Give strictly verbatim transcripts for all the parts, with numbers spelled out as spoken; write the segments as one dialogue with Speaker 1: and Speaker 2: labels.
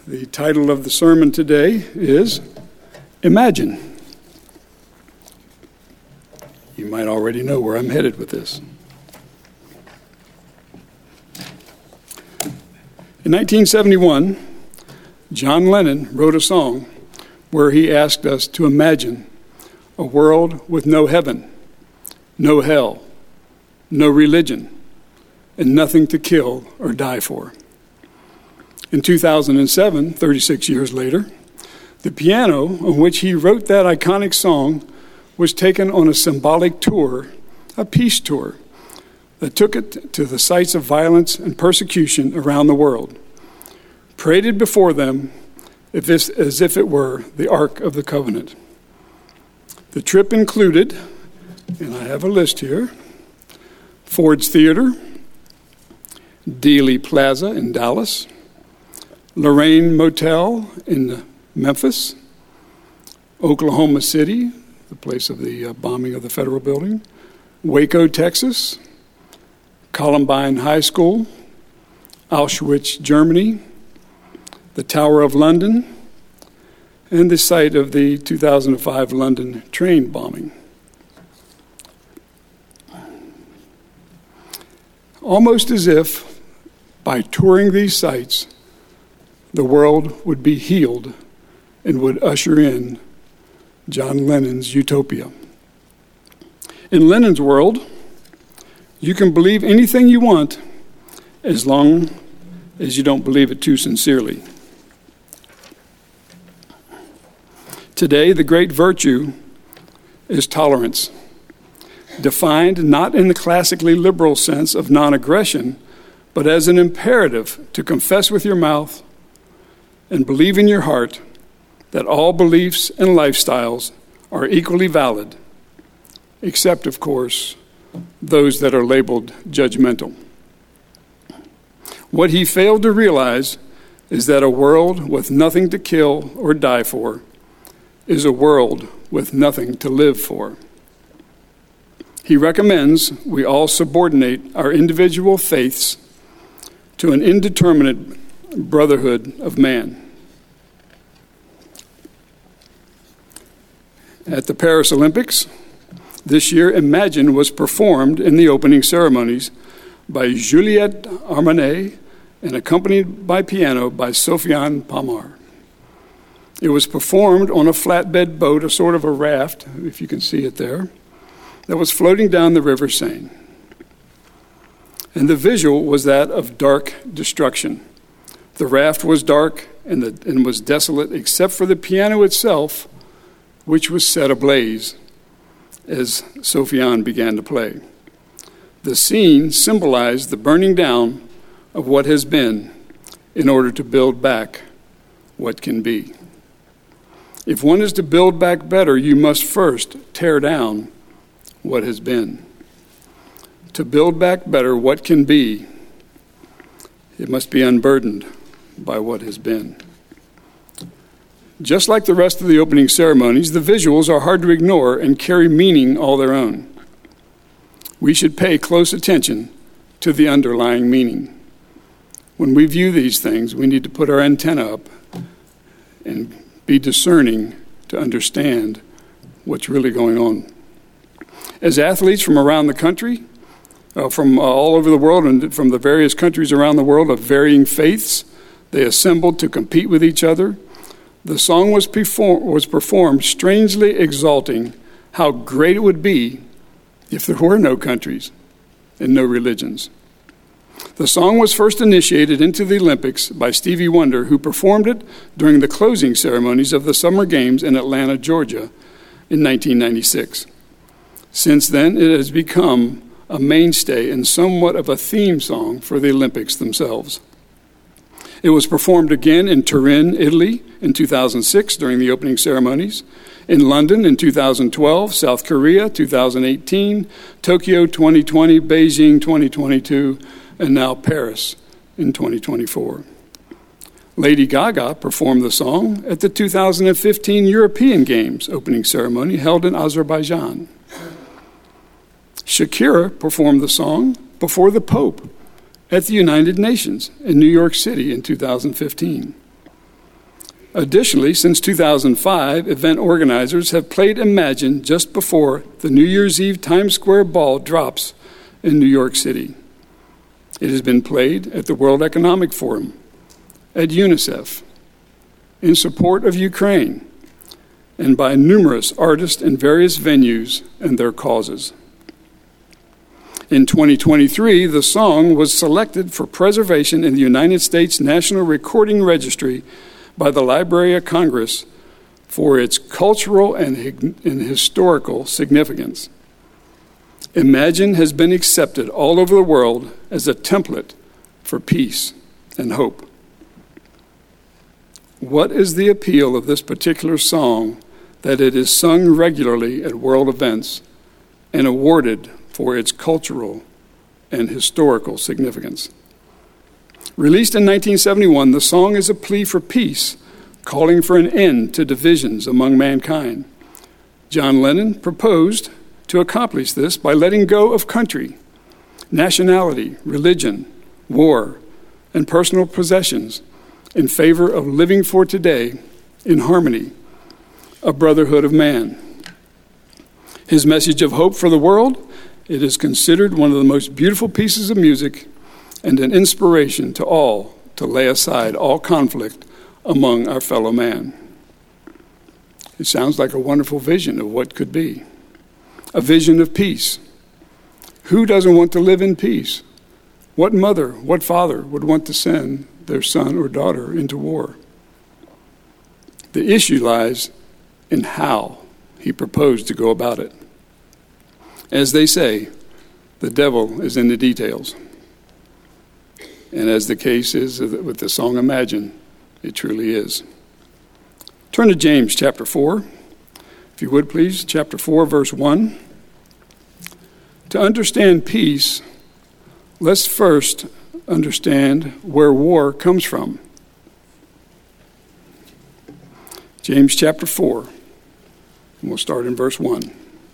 Speaker 1: The title of the sermon today is Imagine. You might already know where I'm headed with this. In nineteen seventy-one, John Lennon wrote a song where he asked us to imagine a world with no heaven, no hell, no religion, and nothing to kill or die for. In two thousand seven, thirty-six years later, the piano on which he wrote that iconic song was taken on a symbolic tour, a peace tour, that took it to the sites of violence and persecution around the world, paraded before them as if it were the Ark of the Covenant. The trip included, and I have a list here, Ford's Theater, Dealey Plaza in Dallas, Lorraine Motel in Memphis, Oklahoma City, the place of the uh, bombing of the federal building, Waco, Texas, Columbine High School, Auschwitz, Germany, the Tower of London, and the site of the two thousand five London train bombing. Almost as if by touring these sites, the world would be healed and would usher in John Lennon's utopia. In Lennon's world, you can believe anything you want as long as you don't believe it too sincerely. Today, the great virtue is tolerance, defined not in the classically liberal sense of non-aggression, but as an imperative to confess with your mouth and believe in your heart that all beliefs and lifestyles are equally valid, except, of course, those that are labeled judgmental. What he failed to realize is that a world with nothing to kill or die for is a world with nothing to live for. He recommends we all subordinate our individual faiths to an indeterminate brotherhood of man. At the Paris Olympics, this year, Imagine was performed in the opening ceremonies by Juliette Armanet and accompanied by piano by Sofiane Pamar. It was performed on a flatbed boat, a sort of a raft, if you can see it there, that was floating down the River Seine. And the visual was that of dark destruction. The raft was dark and, the, and was desolate except for the piano itself, which was set ablaze as Sofiane began to play. The scene symbolized the burning down of what has been in order to build back what can be. If one is to build back better, you must first tear down what has been. To build back better what can be, it must be unburdened by what has been. Just like the rest of the opening ceremonies, the visuals are hard to ignore and carry meaning all their own. We should pay close attention to the underlying meaning. When we view these things, we need to put our antenna up and be discerning to understand what's really going on. As athletes from around the country, uh, from uh, all over the world and from the various countries around the world of varying faiths, they assembled to compete with each other. The song was, perform- was performed strangely exalting how great it would be if there were no countries and no religions. The song was first initiated into the Olympics by Stevie Wonder, who performed it during the closing ceremonies of the Summer Games in Atlanta, Georgia in nineteen ninety-six. Since then, it has become a mainstay and somewhat of a theme song for the Olympics themselves. It was performed again in Turin, Italy in two thousand six during the opening ceremonies, in London in two thousand twelve, South Korea two thousand eighteen, Tokyo twenty twenty, Beijing twenty twenty-two, and now Paris in twenty twenty-four. Lady Gaga performed the song at the two thousand fifteen European Games opening ceremony held in Azerbaijan. Shakira performed the song before the Pope at the United Nations in New York City in two thousand fifteen. Additionally, since two thousand five, event organizers have played Imagine just before the New Year's Eve Times Square ball drops in New York City. It has been played at the World Economic Forum, at UNICEF, in support of Ukraine, and by numerous artists in various venues and their causes. In twenty twenty-three, the song was selected for preservation in the United States National Recording Registry by the Library of Congress for its cultural and, and historical significance. Imagine has been accepted all over the world as a template for peace and hope. What is the appeal of this particular song that it is sung regularly at world events and awarded for its cultural and historical significance? Released in nineteen seventy-one, the song is a plea for peace, calling for an end to divisions among mankind. John Lennon proposed to accomplish this by letting go of country, nationality, religion, war, and personal possessions in favor of living for today in harmony, a brotherhood of man. His message of hope for the world, it is considered one of the most beautiful pieces of music and an inspiration to all to lay aside all conflict among our fellow man. It sounds like a wonderful vision of what could be. A vision of peace. Who doesn't want to live in peace? What mother, what father would want to send their son or daughter into war? The issue lies in how he proposed to go about it. As they say, the devil is in the details. And as the case is with the song Imagine, it truly is. Turn to James chapter four, if you would please, chapter four, verse one. To understand peace, let's first understand where war comes from. James chapter four, and we'll start in verse one.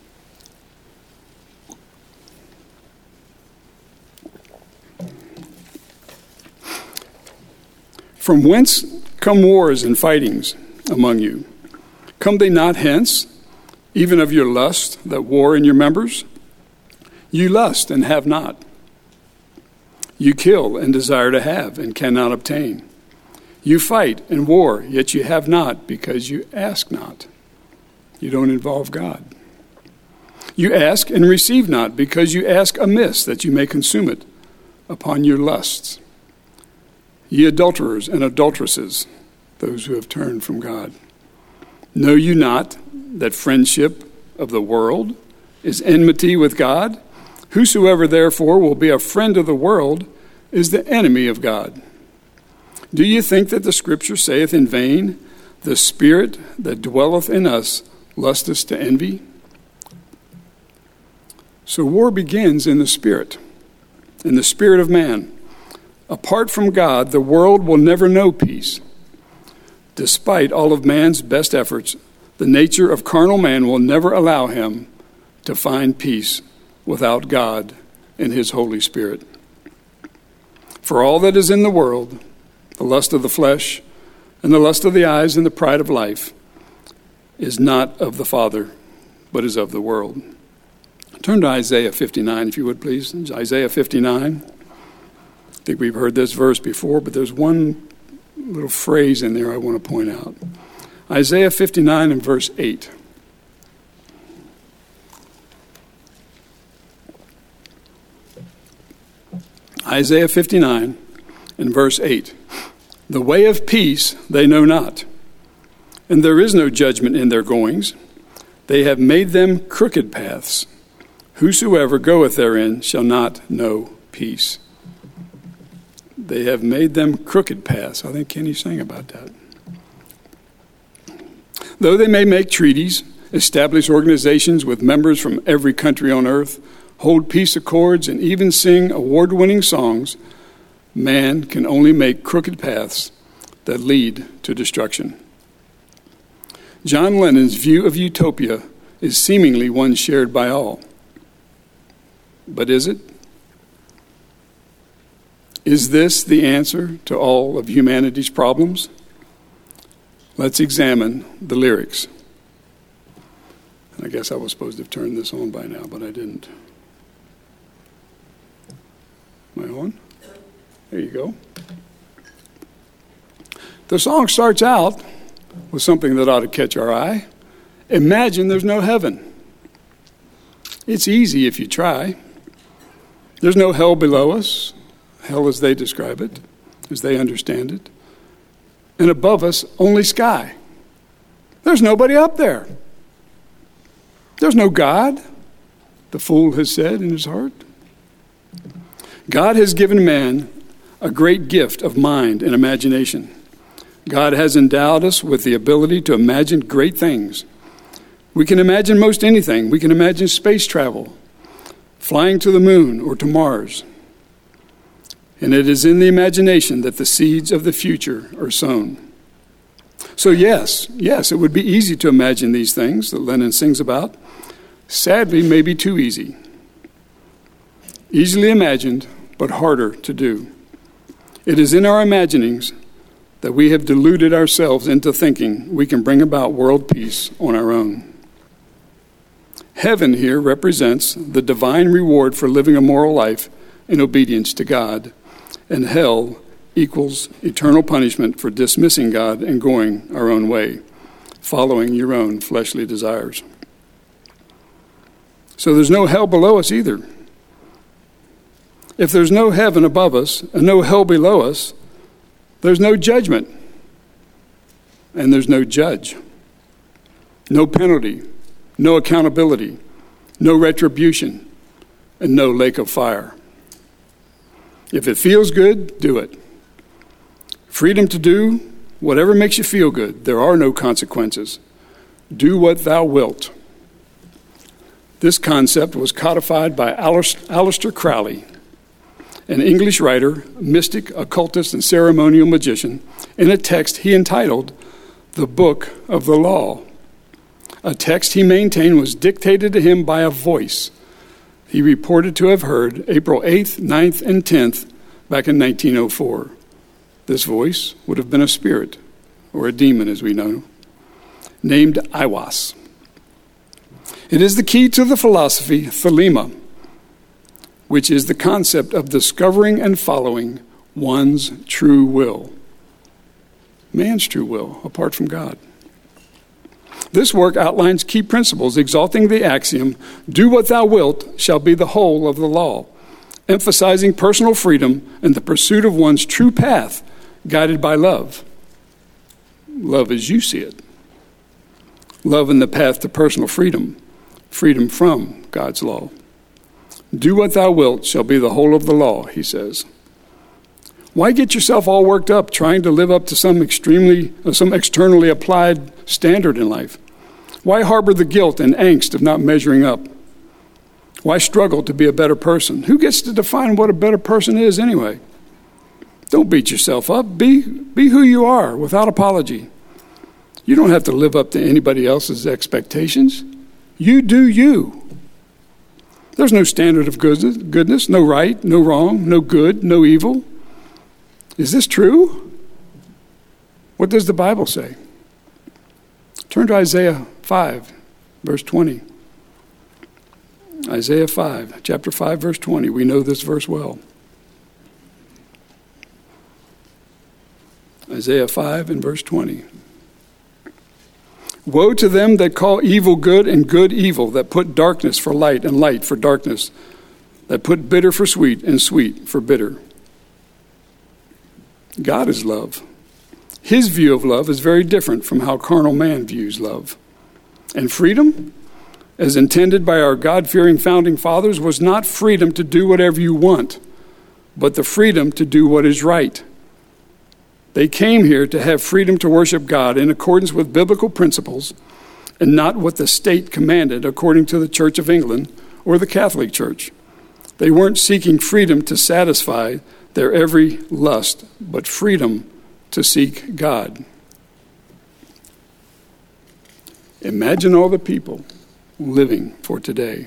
Speaker 1: From whence come wars and fightings among you? Come they not hence, even of your lust that war in your members? You lust and have not. You kill and desire to have and cannot obtain. You fight and war, yet you have not because you ask not. You don't involve God. You ask and receive not because you ask amiss that you may consume it upon your lusts. Ye adulterers and adulteresses, those who have turned from God, know you not that friendship of the world is enmity with God? Whosoever therefore will be a friend of the world is the enemy of God. Do you think that the Scripture saith in vain, the Spirit that dwelleth in us lusteth to envy? So war begins in the spirit, in the spirit of man. Apart from God, the world will never know peace. Despite all of man's best efforts, the nature of carnal man will never allow him to find peace without God and his Holy Spirit. For all that is in the world, the lust of the flesh and the lust of the eyes and the pride of life, is not of the Father, but is of the world. Turn to Isaiah fifty-nine, if you would, please. Isaiah fifty-nine. I think we've heard this verse before, but there's one little phrase in there I want to point out. Isaiah fifty-nine and verse eight. Isaiah fifty-nine and verse eight. The way of peace they know not, and there is no judgment in their goings. They have made them crooked paths. Whosoever goeth therein shall not know peace. They have made them crooked paths. I think Kenny sang about that. Though they may make treaties, establish organizations with members from every country on earth, hold peace accords, and even sing award-winning songs, man can only make crooked paths that lead to destruction. John Lennon's view of utopia is seemingly one shared by all. But is it? Is this the answer to all of humanity's problems? Let's examine the lyrics. I guess I was supposed to have turned this on by now, but I didn't. Am I on? There you go. The song starts out with something that ought to catch our eye. Imagine there's no heaven. It's easy if you try. There's no hell below us, hell as they describe it, as they understand it. And above us, only sky. There's nobody up there. There's no God, the fool has said in his heart. God has given man a great gift of mind and imagination. God has endowed us with the ability to imagine great things. We can imagine most anything. We can imagine space travel, flying to the moon or to Mars. And it is in the imagination that the seeds of the future are sown. So yes, yes, it would be easy to imagine these things that Lennon sings about. Sadly, maybe too easy. Easily imagined, but harder to do. It is in our imaginings that we have deluded ourselves into thinking we can bring about world peace on our own. Heaven here represents the divine reward for living a moral life in obedience to God, and hell equals eternal punishment for dismissing God and going our own way, following your own fleshly desires. So there's no hell below us either. If there's no heaven above us and no hell below us, there's no judgment and there's no judge, no penalty, no accountability, no retribution, and no lake of fire. If it feels good, do it. Freedom to do whatever makes you feel good. There are no consequences. Do what thou wilt. This concept was codified by Aleister Crowley, an English writer, mystic, occultist, and ceremonial magician, in a text he entitled The Book of the Law. A text he maintained was dictated to him by a voice he reported to have heard April eighth, ninth, and tenth back in nineteen oh four. This voice would have been a spirit, or a demon as we know, named Aiwass. It is the key to the philosophy Thelema, which is the concept of discovering and following one's true will. Man's true will, apart from God. This work outlines key principles, exalting the axiom, do what thou wilt shall be the whole of the law, emphasizing personal freedom and the pursuit of one's true path, guided by love. Love as you see it. Love in the path to personal freedom, freedom from God's law. Do what thou wilt shall be the whole of the law, he says. Why get yourself all worked up trying to live up to some extremely, some externally applied standard in life? Why harbor the guilt and angst of not measuring up? Why struggle to be a better person? Who gets to define what a better person is anyway? Don't beat yourself up. Be, be who you are without apology. You don't have to live up to anybody else's expectations. You do you. There's no standard of goodness, goodness, no right, no wrong, no good, no evil. Is this true? What does the Bible say? Turn to Isaiah five, verse twenty. Isaiah five, chapter five, verse twenty. We know this verse well. Isaiah five and verse twenty. Woe to them that call evil good and good evil, that put darkness for light and light for darkness, that put bitter for sweet and sweet for bitter. God is love. His view of love is very different from how carnal man views love. And freedom, as intended by our God-fearing founding fathers, was not freedom to do whatever you want, but the freedom to do what is right. They came here to have freedom to worship God in accordance with biblical principles and not what the state commanded according to the Church of England or the Catholic Church. They weren't seeking freedom to satisfy their every lust, but freedom to seek God. Imagine all the people living for today.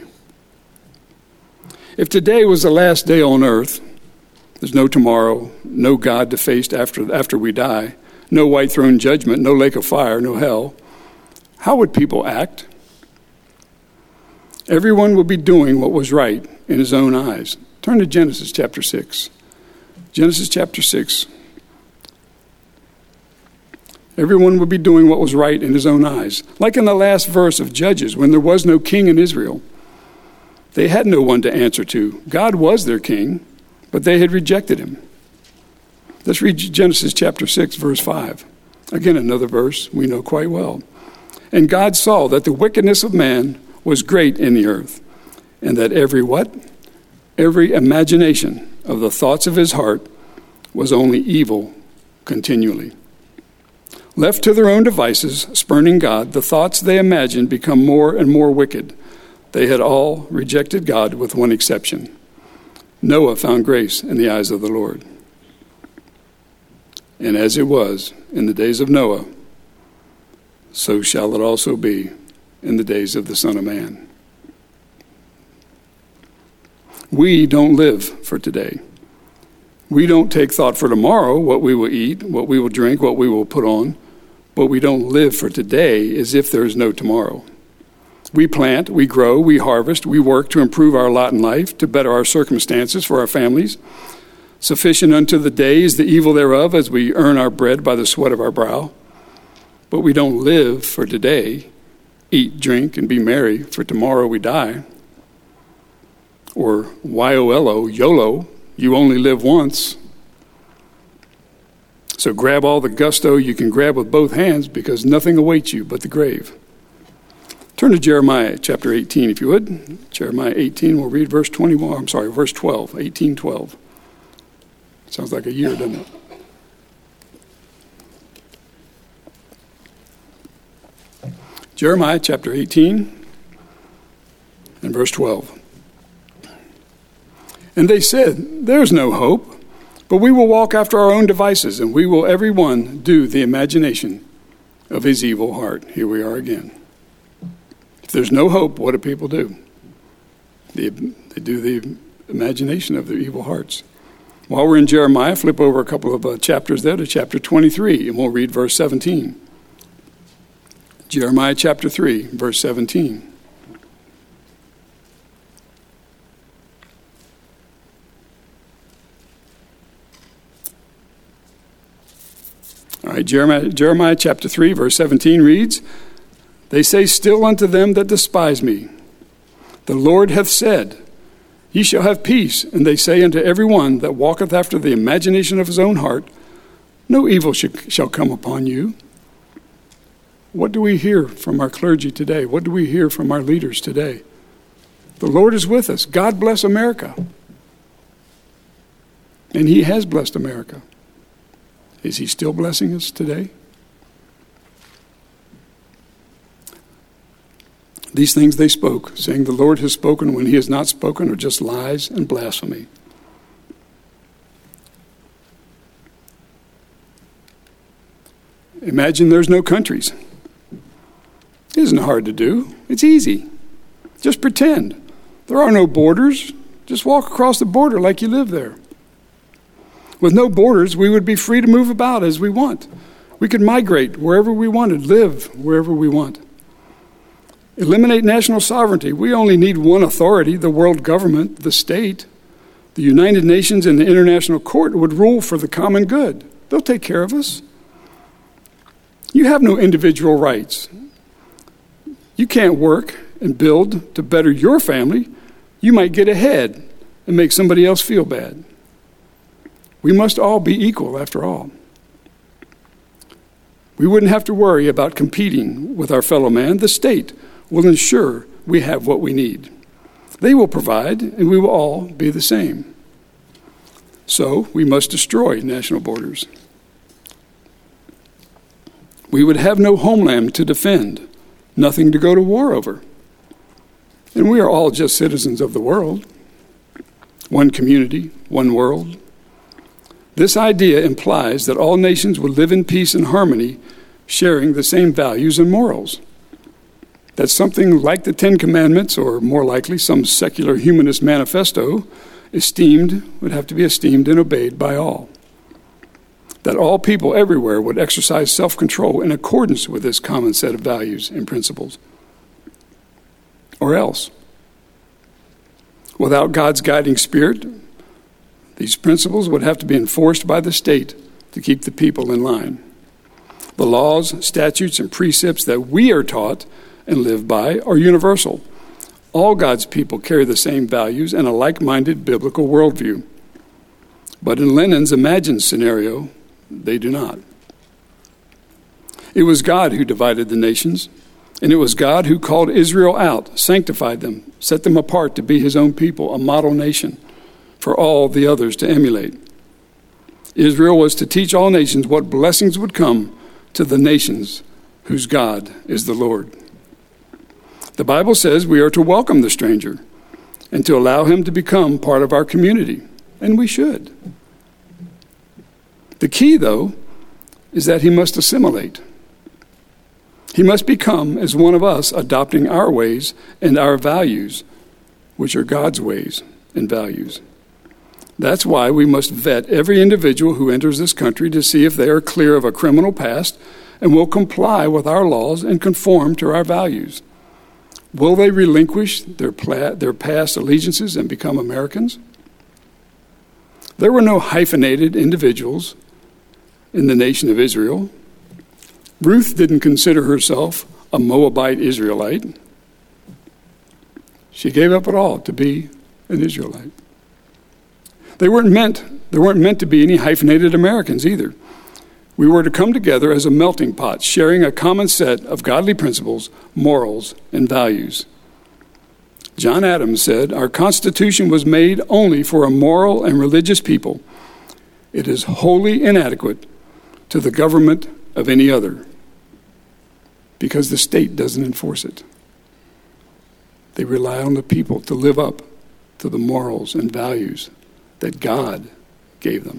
Speaker 1: If today was the last day on earth, there's no tomorrow, no God to face after, after we die, no white throne judgment, no lake of fire, no hell, how would people act? Everyone would be doing what was right in his own eyes. Turn to Genesis chapter six. Genesis chapter six. Everyone would be doing what was right in his own eyes. Like in the last verse of Judges, when there was no king in Israel, they had no one to answer to. God was their king, but they had rejected him. Let's read Genesis chapter six, verse five. Again, another verse we know quite well. And God saw that the wickedness of man was great in the earth, and that every what? Every imagination of the thoughts of his heart was only evil continually. Left to their own devices, spurning God, the thoughts they imagined become more and more wicked. They had all rejected God with one exception. Noah found grace in the eyes of the Lord. And as it was in the days of Noah, so shall it also be in the days of the Son of Man. We don't live for today. We don't take thought for tomorrow, what we will eat, what we will drink, what we will put on. But we don't live for today as if there is no tomorrow. We plant, we grow, we harvest, we work to improve our lot in life, to better our circumstances for our families. Sufficient unto the day is the evil thereof, as we earn our bread by the sweat of our brow. But we don't live for today, eat, drink, and be merry, for tomorrow we die. Or Y O L O, YOLO, you only live once. So grab all the gusto you can grab with both hands, because nothing awaits you but the grave. Turn to Jeremiah chapter eighteen, if you would. Jeremiah eighteen, we'll read verse twenty-one. I'm sorry, verse twelve, eighteen twelve. Sounds like a year, doesn't it? Jeremiah chapter eighteen and verse twelve. And they said, there's no hope. But we will walk after our own devices, and we will every one do the imagination of his evil heart. Here we are again. If there's no hope, what do people do? They, they do the imagination of their evil hearts. While we're in Jeremiah, flip over a couple of uh, chapters there to chapter twenty-three, and we'll read verse seventeen. Jeremiah chapter three, verse seventeen. All right, Jeremiah, Jeremiah chapter three, verse seventeen reads, they say still unto them that despise me, the Lord hath said, ye shall have peace. And they say unto every one that walketh after the imagination of his own heart, no evil sh- shall come upon you. What do we hear from our clergy today? What do we hear from our leaders today? The Lord is with us. God bless America. And he has blessed America. Is he still blessing us today? These things they spoke, saying the Lord has spoken when he has not spoken, are just lies and blasphemy. Imagine there's no countries. It isn't hard to do. It's easy. Just pretend. There are no borders. Just walk across the border like you live there. With no borders, we would be free to move about as we want. We could migrate wherever we wanted, live wherever we want. Eliminate national sovereignty. We only need one authority, the world government, the state. The United Nations and the International Court would rule for the common good. They'll take care of us. You have no individual rights. You can't work and build to better your family. You might get ahead and make somebody else feel bad. We must all be equal, after all. We wouldn't have to worry about competing with our fellow man. The state will ensure we have what we need. They will provide, and we will all be the same. So we must destroy national borders. We would have no homeland to defend, nothing to go to war over. And we are all just citizens of the world. One community, one world. This idea implies that all nations would live in peace and harmony, sharing the same values and morals. That something like the Ten Commandments, or more likely some secular humanist manifesto, esteemed would have to be esteemed and obeyed by all. that all people everywhere would exercise self-control in accordance with this common set of values and principles. Or else, without God's guiding spirit, these principles would have to be enforced by the state to keep the people in line. The laws, statutes, and precepts that we are taught and live by are universal. All God's people carry the same values and a like-minded biblical worldview. But in Lenin's imagined scenario, they do not. It was God who divided the nations, and it was God who called Israel out, sanctified them, set them apart to be his own people, a model nation for all the others to emulate. Israel was to teach all nations what blessings would come to the nations whose God is the Lord. The Bible says we are to welcome the stranger and to allow him to become part of our community, and we should. The key, though, is that he must assimilate. He must become as one of us, adopting our ways and our values, which are God's ways and values. That's why we must vet every individual who enters this country to see if they are clear of a criminal past and will comply with our laws and conform to our values. Will they relinquish their, pla- their past allegiances and become Americans? There were no hyphenated individuals in the nation of Israel. Ruth didn't consider herself a Moabite Israelite. She gave up it all to be an Israelite. They weren't meant, there weren't meant to be any hyphenated Americans either. We were to come together as a melting pot, sharing a common set of godly principles, morals, and values. John Adams said, "Our Constitution was made only for a moral and religious people. It is wholly inadequate to the government of any other, because the state doesn't enforce it. They rely on the people to live up to the morals and values that God gave them.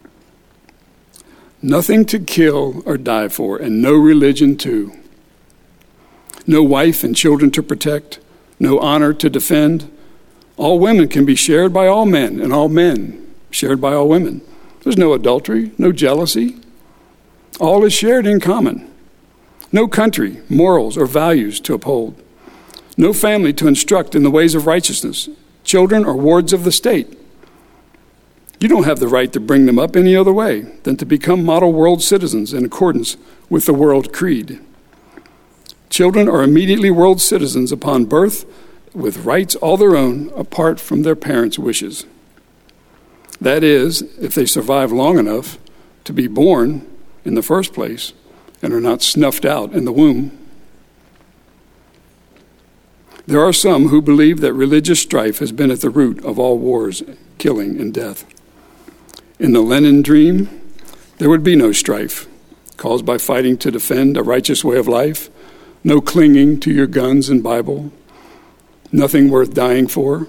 Speaker 1: Nothing to kill or die for, and no religion too. No wife and children to protect, no honor to defend. All women can be shared by all men, and all men shared by all women. There's no adultery, no jealousy. All is shared in common. No country, morals, or values to uphold. No family to instruct in the ways of righteousness. Children are wards of the state. You don't have the right to bring them up any other way than to become model world citizens in accordance with the world creed. Children are immediately world citizens upon birth, with rights all their own apart from their parents' wishes. That is, if they survive long enough to be born in the first place and are not snuffed out in the womb. There are some who believe that religious strife has been at the root of all wars, killing, and death. In the Lenin dream, there would be no strife caused by fighting to defend a righteous way of life, no clinging to your guns and Bible, nothing worth dying for.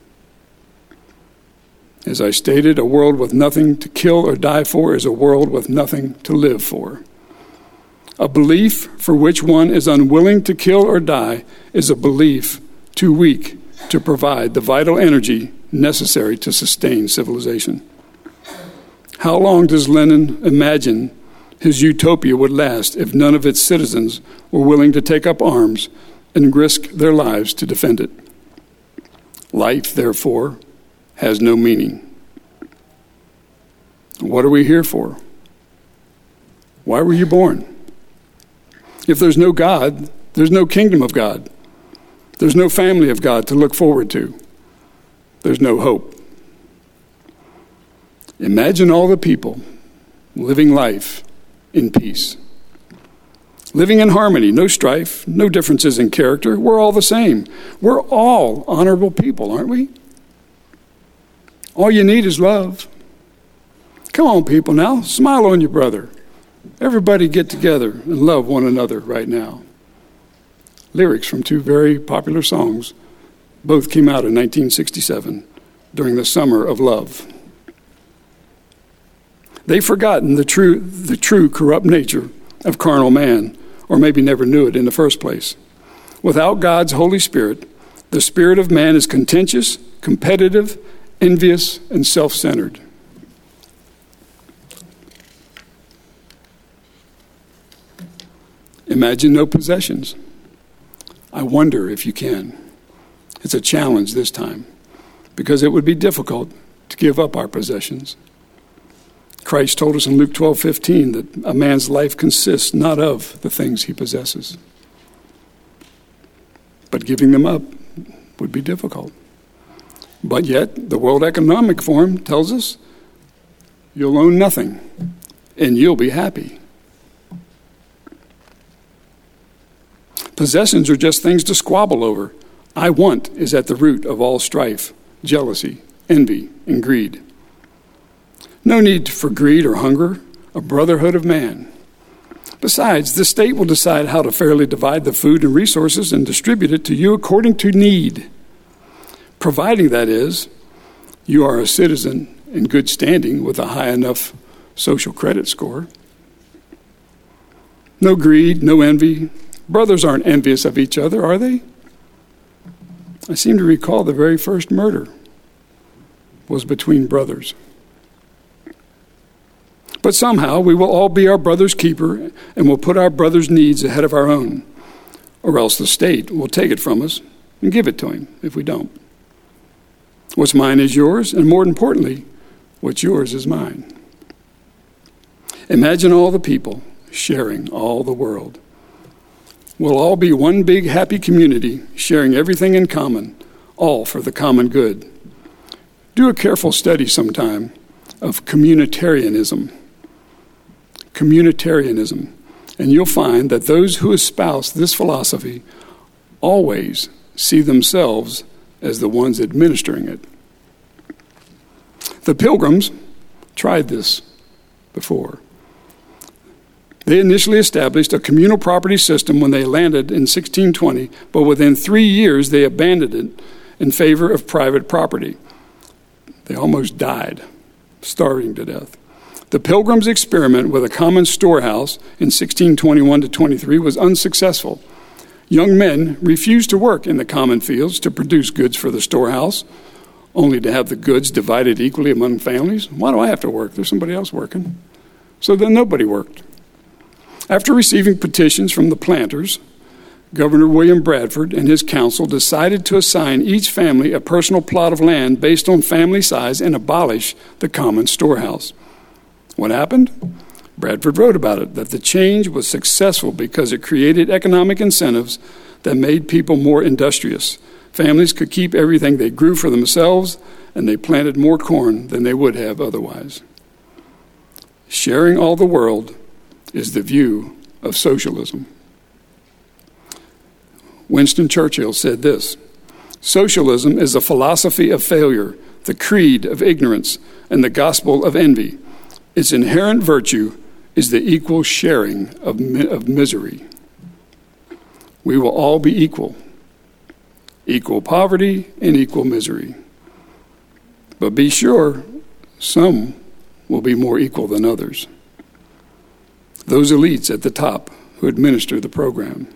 Speaker 1: As I stated, a world with nothing to kill or die for is a world with nothing to live for. A belief for which one is unwilling to kill or die is a belief too weak to provide the vital energy necessary to sustain civilization. How long does Lenin imagine his utopia would last if none of its citizens were willing to take up arms and risk their lives to defend it? Life, therefore, has no meaning. What are we here for? Why were you born? If there's no God, there's no kingdom of God. There's no family of God to look forward to. There's no hope. Imagine all the people living life in peace, living in harmony, no strife, no differences in character. We're all the same. We're all honorable people, aren't we? All you need is love. Come on, people, now. Smile on your brother. Everybody get together and love one another right now. Lyrics from two very popular songs. Both came out in nineteen sixty-seven during the Summer of Love. They've forgotten the true, the true corrupt nature of carnal man, or maybe never knew it in the first place. Without God's Holy Spirit, the spirit of man is contentious, competitive, envious, and self-centered. Imagine no possessions. I wonder if you can. It's a challenge this time, because it would be difficult to give up our possessions. Christ told us in Luke twelve fifteen that a man's life consists not of the things he possesses. But giving them up would be difficult. But yet, the World Economic Forum tells us you'll own nothing and you'll be happy. Possessions are just things to squabble over. I want is at the root of all strife, jealousy, envy, and greed. No need for greed or hunger, a brotherhood of man. Besides, the state will decide how to fairly divide the food and resources and distribute it to you according to need. Providing, that is, you are a citizen in good standing with a high enough social credit score. No greed, no envy. Brothers aren't envious of each other, are they? I seem to recall the very first murder was between brothers. But somehow we will all be our brother's keeper and will put our brother's needs ahead of our own, or else the state will take it from us and give it to him if we don't. What's mine is yours, and more importantly, what's yours is mine. Imagine all the people sharing all the world. We'll all be one big happy community, sharing everything in common, all for the common good. Do a careful study sometime of communitarianism. Communitarianism. And you'll find that those who espouse this philosophy always see themselves as the ones administering it. The Pilgrims tried this before. They initially established a communal property system when they landed in sixteen twenty, but within three years they abandoned it in favor of private property. They almost died, starving to death. The Pilgrims' experiment with a common storehouse in sixteen twenty-one to twenty-three was unsuccessful. Young men refused to work in the common fields to produce goods for the storehouse, only to have the goods divided equally among families. Why do I have to work? There's somebody else working. So then nobody worked. After receiving petitions from the planters, Governor William Bradford and his council decided to assign each family a personal plot of land based on family size and abolish the common storehouse. What happened? Bradford wrote about it, that the change was successful because it created economic incentives that made people more industrious. Families could keep everything they grew for themselves, and they planted more corn than they would have otherwise. Sharing all the world is the view of socialism. Winston Churchill said this: socialism is a philosophy of failure, the creed of ignorance, and the gospel of envy. Its inherent virtue is the equal sharing of, mi- of misery. We will all be equal, equal poverty and equal misery. But be sure, some will be more equal than others. Those elites at the top who administer the program.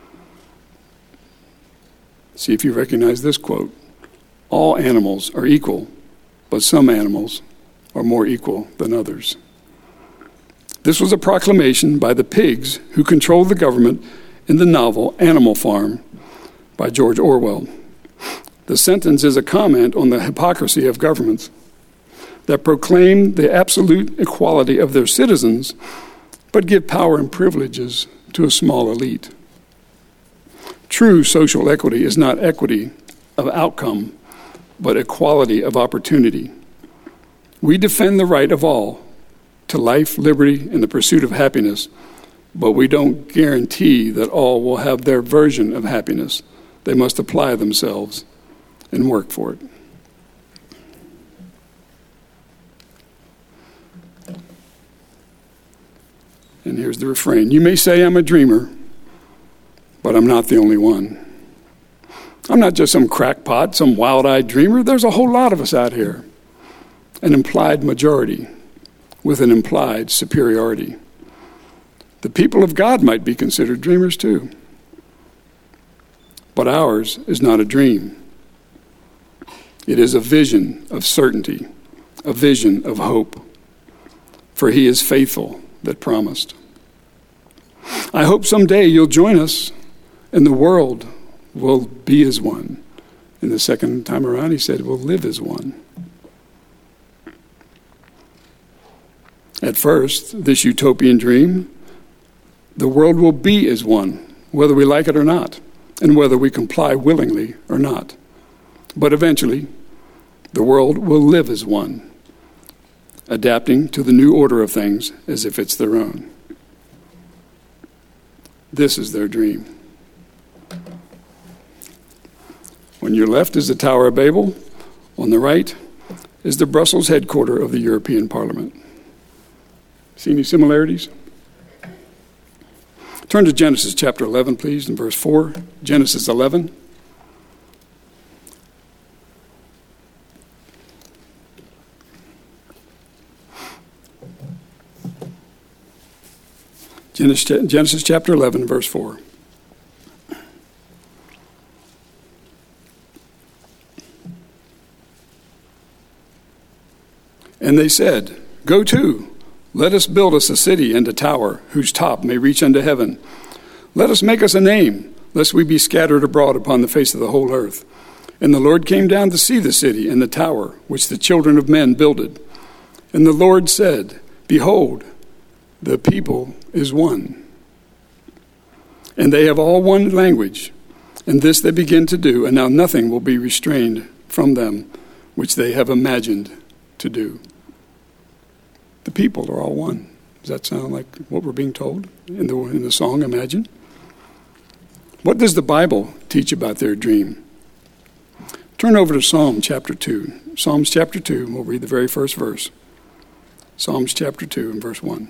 Speaker 1: See if you recognize this quote. All animals are equal, but some animals are more equal than others. This was a proclamation by the pigs who controlled the government in the novel Animal Farm by George Orwell. The sentence is a comment on the hypocrisy of governments that proclaim the absolute equality of their citizens, but give power and privileges to a small elite. True social equity is not equity of outcome, but equality of opportunity. We defend the right of all to life, liberty, and the pursuit of happiness, but we don't guarantee that all will have their version of happiness. They must apply themselves and work for it. And here's the refrain. You may say I'm a dreamer, but I'm not the only one. I'm not just some crackpot, some wild-eyed dreamer. There's a whole lot of us out here. An implied majority with an implied superiority. The people of God might be considered dreamers too. But ours is not a dream. It is a vision of certainty, a vision of hope. For he is faithful that promised. I hope someday you'll join us and the world will be as one. And the second time around, he said, we'll live as one. At first, this utopian dream, the world will be as one, whether we like it or not, and whether we comply willingly or not. But eventually, the world will live as one, adapting to the new order of things as if it's their own. This is their dream. On your left is the Tower of Babel. On the right is the Brussels headquarters of the European Parliament. See any similarities? Turn to Genesis chapter eleven, please, in verse four. Genesis eleven. Genesis, Genesis chapter eleven, verse four. And they said, Go to, let us build us a city and a tower, whose top may reach unto heaven. Let us make us a name, lest we be scattered abroad upon the face of the whole earth. And the Lord came down to see the city and the tower, which the children of men builded. And the Lord said, Behold, the people is one. And they have all one language. And this they begin to do, and now nothing will be restrained from them, which they have imagined to do. The people are all one. Does that sound like what we're being told in the in the song, Imagine? What does the Bible teach about their dream? Turn over to Psalm chapter two. Psalms chapter two, we'll read the very first verse. Psalms chapter two and verse one.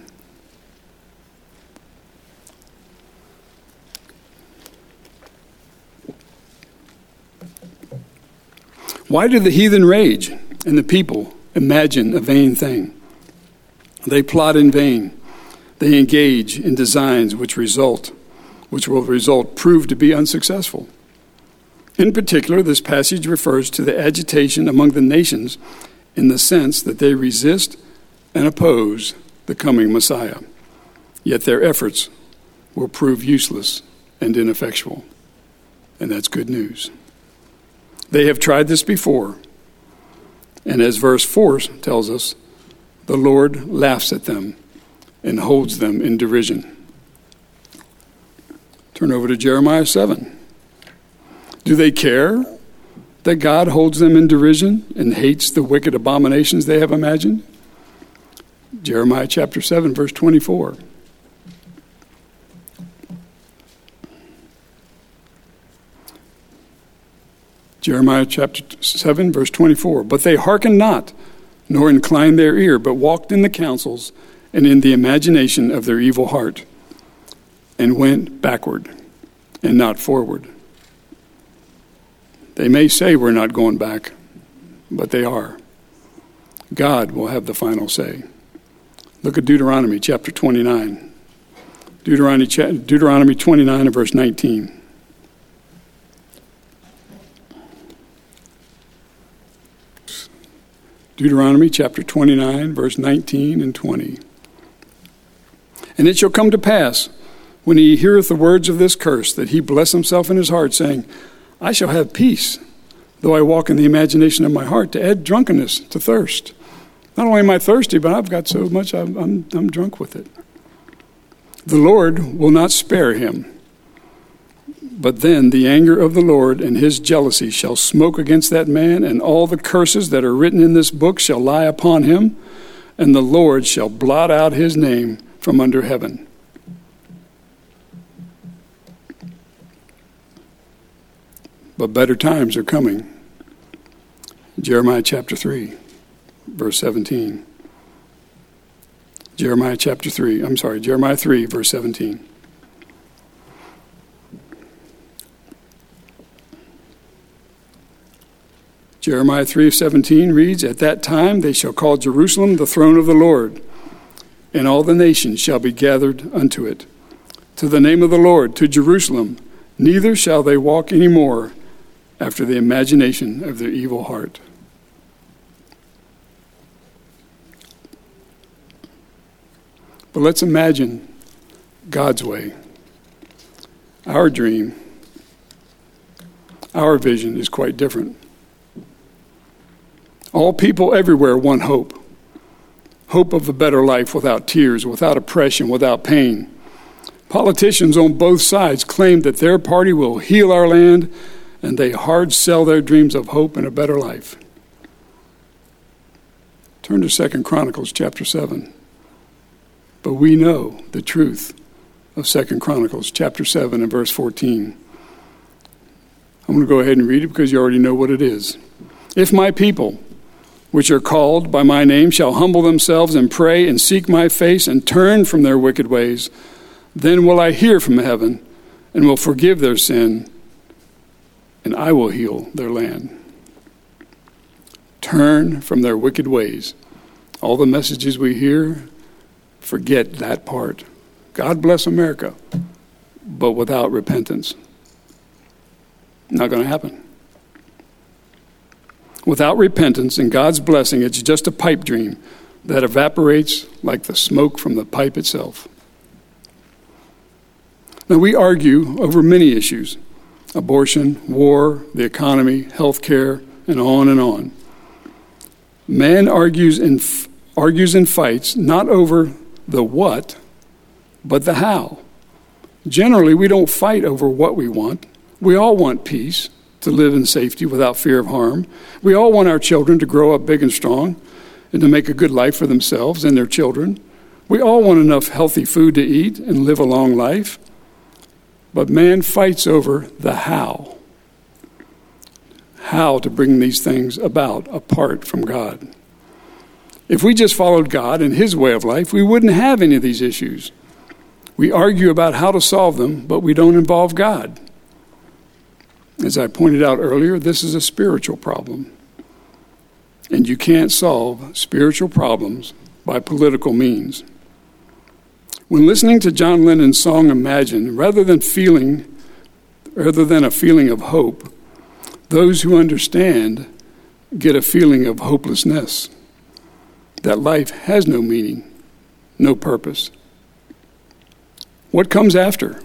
Speaker 1: Why do the heathen rage and the people imagine a vain thing? They plot in vain. They engage in designs which result, which will result prove to be unsuccessful. In particular, this passage refers to the agitation among the nations in the sense that they resist and oppose the coming Messiah. Yet their efforts will prove useless and ineffectual. And that's good news. They have tried this before. And as verse four tells us, the Lord laughs at them and holds them in derision. Turn over to Jeremiah seven. Do they care that God holds them in derision and hates the wicked abominations they have imagined? Jeremiah chapter seven, verse twenty-four. Jeremiah chapter seven, verse twenty-four. But they hearkened not, nor inclined their ear, but walked in the counsels and in the imagination of their evil heart, and went backward and not forward. They may say we're not going back, but they are. God will have the final say. Look at Deuteronomy chapter twenty-nine. Deuteronomy, Deuteronomy twenty-nine and verse nineteen. Deuteronomy chapter twenty-nine, verse nineteen and twenty. And it shall come to pass, when he heareth the words of this curse, that he bless himself in his heart, saying, I shall have peace, though I walk in the imagination of my heart, to add drunkenness to thirst. Not only am I thirsty, but I've got so much I'm, I'm, I'm drunk with it. The Lord will not spare him. But then the anger of the Lord and his jealousy shall smoke against that man, and all the curses that are written in this book shall lie upon him, and the Lord shall blot out his name from under heaven. But better times are coming. Jeremiah chapter three, verse seventeen. Jeremiah chapter three, I'm sorry, Jeremiah three, verse seventeen. Jeremiah three seventeen reads, At that time they shall call Jerusalem the throne of the Lord, and all the nations shall be gathered unto it. To the name of the Lord, to Jerusalem, neither shall they walk any more after the imagination of their evil heart. But let's imagine God's way. Our dream, our vision is quite different. All people everywhere want hope. Hope of a better life without tears, without oppression, without pain. Politicians on both sides claim that their party will heal our land, and they hard sell their dreams of hope and a better life. Turn to Second Chronicles chapter seven. But we know the truth of Second Chronicles chapter seven and verse fourteen. I'm going to go ahead and read it because you already know what it is. If my people, which are called by my name, shall humble themselves and pray and seek my face and turn from their wicked ways, then will I hear from heaven and will forgive their sin, and I will heal their land. Turn from their wicked ways. All the messages we hear, forget that part. God bless America, but without repentance. Not going to happen. Without repentance and God's blessing, it's just a pipe dream that evaporates like the smoke from the pipe itself. Now, we argue over many issues: abortion, war, the economy, health care, and on and on. Man argues and f- argues and fights not over the what, but the how. Generally, we don't fight over what we want. We all want peace, to live in safety without fear of harm. We all want our children to grow up big and strong and to make a good life for themselves and their children. We all want enough healthy food to eat and live a long life. But man fights over the how. How to bring these things about apart from God. If we just followed God and his way of life, we wouldn't have any of these issues. We argue about how to solve them, but we don't involve God. As I pointed out earlier, this is a spiritual problem. And you can't solve spiritual problems by political means. When listening to John Lennon's song Imagine, rather than feeling, rather than a feeling of hope, those who understand get a feeling of hopelessness, that life has no meaning, no purpose. What comes after?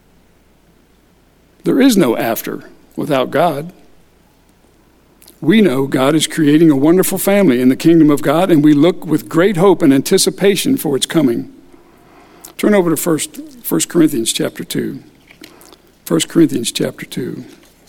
Speaker 1: There is no after without God. We know God is creating a wonderful family in the kingdom of God, and we look with great hope and anticipation for its coming. Turn over to First Corinthians chapter two. First Corinthians chapter two.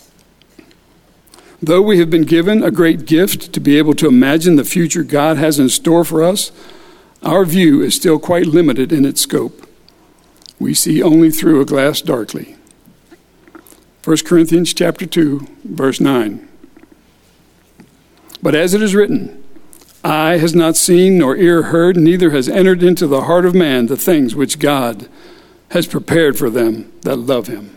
Speaker 1: Though we have been given a great gift to be able to imagine the future God has in store for us, our view is still quite limited in its scope. We see only through a glass darkly. First Corinthians chapter two, verse nine. But as it is written, eye has not seen nor ear heard, neither has entered into the heart of man the things which God has prepared for them that love him.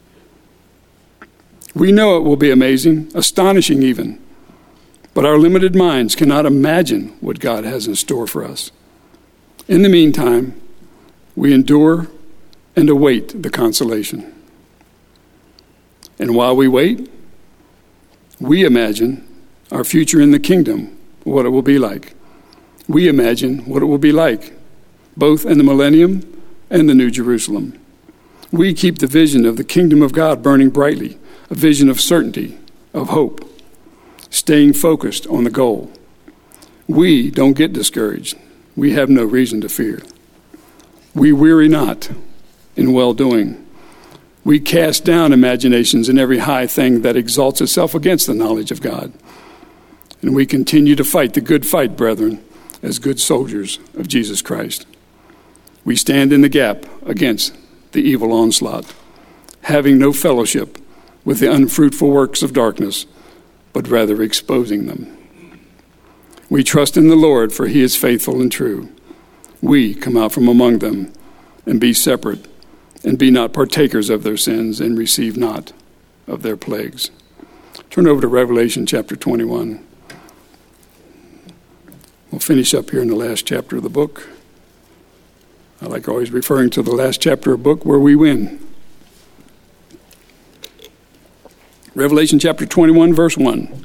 Speaker 1: We know it will be amazing, astonishing even, but our limited minds cannot imagine what God has in store for us. In the meantime, we endure and await the consolation. And while we wait, we imagine our future in the kingdom, what it will be like. We imagine what it will be like, both in the millennium and the New Jerusalem. We keep the vision of the kingdom of God burning brightly, a vision of certainty, of hope, staying focused on the goal. We don't get discouraged. We have no reason to fear. We weary not in well-doing. We cast down imaginations and every high thing that exalts itself against the knowledge of God. And we continue to fight the good fight, brethren, as good soldiers of Jesus Christ. We stand in the gap against the evil onslaught, having no fellowship with the unfruitful works of darkness, but rather exposing them. We trust in the Lord, for he is faithful and true. We come out from among them and be separate, and be not partakers of their sins, and receive not of their plagues. Turn over to Revelation chapter twenty-one. We'll finish up here in the last chapter of the book. I like always referring to the last chapter of a book where we win. Revelation chapter twenty-one, verse one.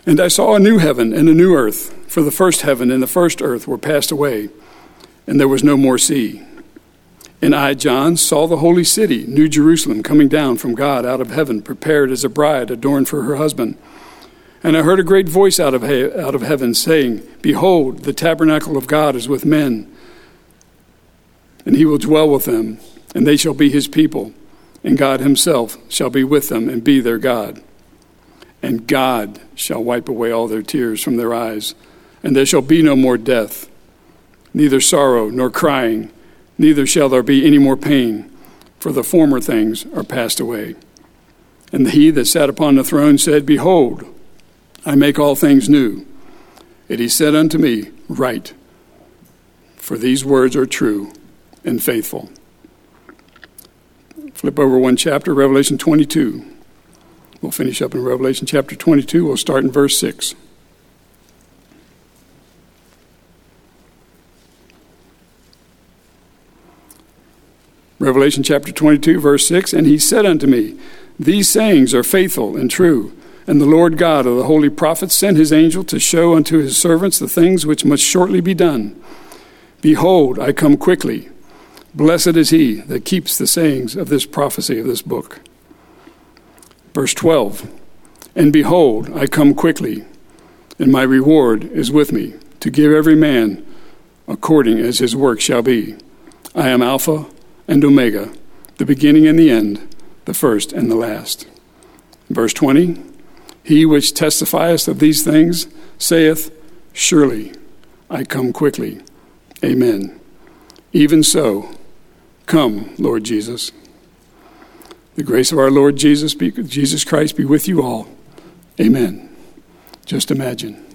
Speaker 1: And I saw a new heaven and a new earth, for the first heaven and the first earth were passed away, and there was no more sea. And I, John, saw the holy city, New Jerusalem, coming down from God out of heaven, prepared as a bride adorned for her husband. And I heard a great voice out of, he- out of heaven saying, Behold, the tabernacle of God is with men, and he will dwell with them, and they shall be his people, and God himself shall be with them and be their God. And God shall wipe away all their tears from their eyes, and there shall be no more death, neither sorrow nor crying, neither shall there be any more pain, for the former things are passed away. And he that sat upon the throne said, Behold, I make all things new. And he said unto me, Write, for these words are true and faithful. Flip over one chapter, Revelation twenty-two. We'll finish up in Revelation chapter twenty-two. We'll start in verse six. Revelation chapter twenty-two, verse six, And he said unto me, These sayings are faithful and true. And the Lord God of the holy prophets sent his angel to show unto his servants the things which must shortly be done. Behold, I come quickly. Blessed is he that keeps the sayings of this prophecy of this book. Verse twelve, And behold, I come quickly, and my reward is with me, to give every man according as his work shall be. I am Alpha and Omega, the beginning and the end, the first and the last. Verse twenty, He which testifieth of these things saith, Surely I come quickly. Amen. Even so, come, Lord Jesus. The grace of our Lord Jesus, be, Jesus Christ be with you all. Amen. Just imagine.